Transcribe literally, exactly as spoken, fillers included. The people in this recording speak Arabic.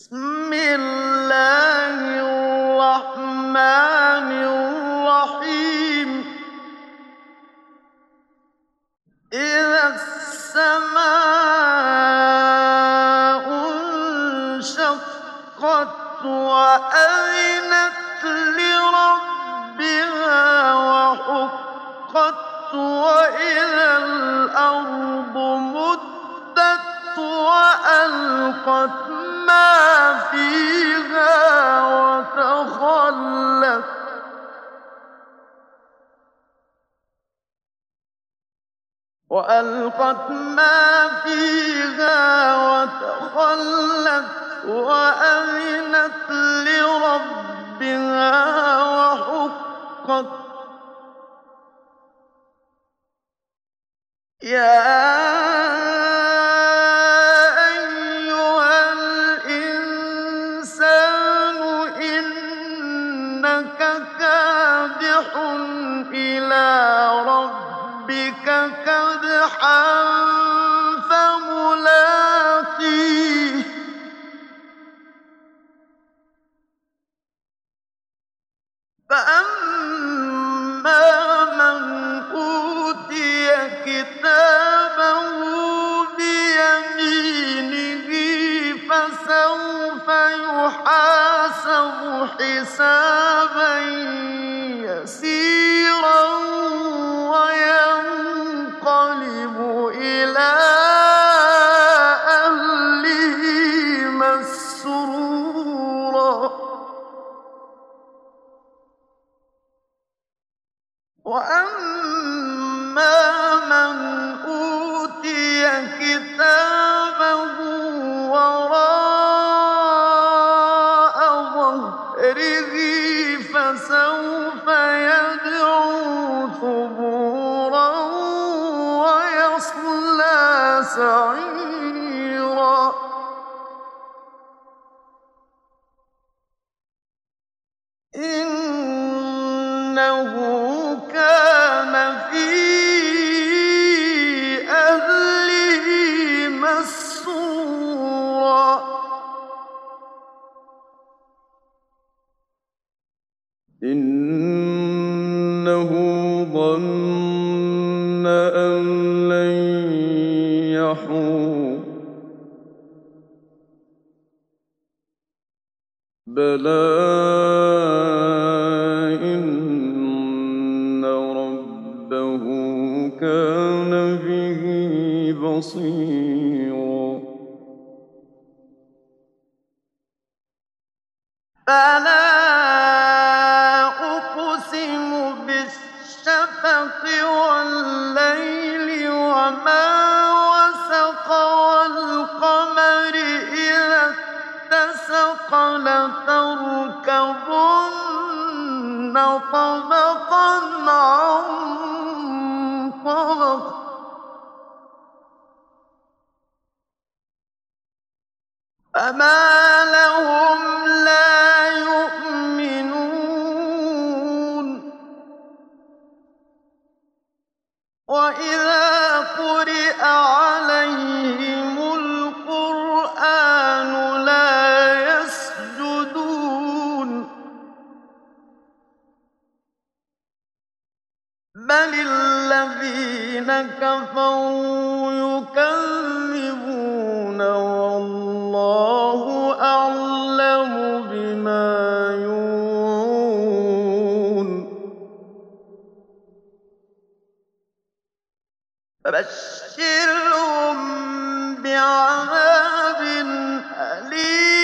بسم الله الرحمن الرحيم إذا السماء انشقت وأذنت لربها وحقت وإذا الأرض مدت وألقت ما فيها وتخلت وألقت ما فيها وتخلت وأذنت لربها وحقت يا أيها الإنسان إنك كادح إلى ربك كدحا فملاقيه فأما من أوتي كتابه بيمينه فسوف يحاسب حسابا يسيرا وينقلب إلى أهله مسرورا وأما من أوتي كتابه وراء ظهره فسوف يدعو ثبورا ويصلى سعيرا إنه كان في أهله مسرورا إنه ظن أن لن يحور بلى إن ربه كان به بصيرا فلا أقسم بالشفق والليل وما وسق والقمر إذا اتسق لتركبن طبقا عن طبق فما لهم لا يؤمنون وإذا قرئ عليهم القرآن لا يسجدون بل الذين كفروا يكذبون والله أعلم بما يوعون فبشرهم بعذاب أليم